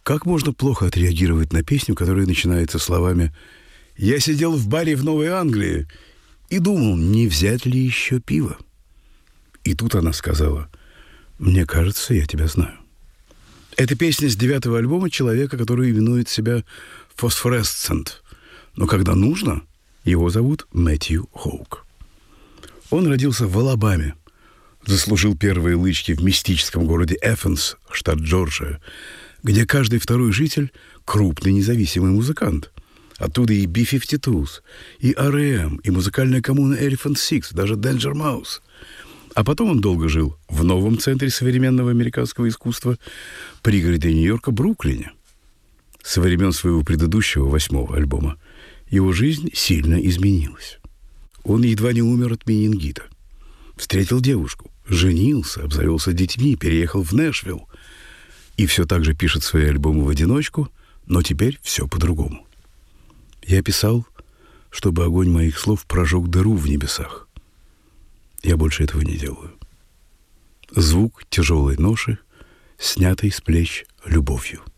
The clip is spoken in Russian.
Как можно плохо отреагировать на песню, которая начинается словами «Я сидел в баре в Новой Англии и думал, не взять ли еще пиво?» И тут она сказала «Мне кажется, я тебя знаю». Это песня с 9-го альбома человека, который именует себя Phosphorescent. Но когда нужно, его зовут Мэтью Хоук. Он родился в Алабаме, заслужил первые лычки в мистическом городе Эффенс, штат Джорджия, где каждый второй житель — крупный независимый музыкант. Оттуда и B-52s, и R.E.M., и музыкальная коммуна Elephant Six, даже Danger Mouse. А потом он долго жил в новом центре современного американского искусства, пригороде Нью-Йорка, Бруклине. Со времен своего предыдущего 8-го альбома его жизнь сильно изменилась. Он едва не умер от менингита. Встретил девушку, женился, обзавелся детьми, переехал в Нэшвилл. И все так же пишет свои альбомы в одиночку, но теперь все по-другому. Я писал, чтобы огонь моих слов прожег дыру в небесах. Я больше этого не делаю. Звук тяжелой ноши, снятой с плеч любовью.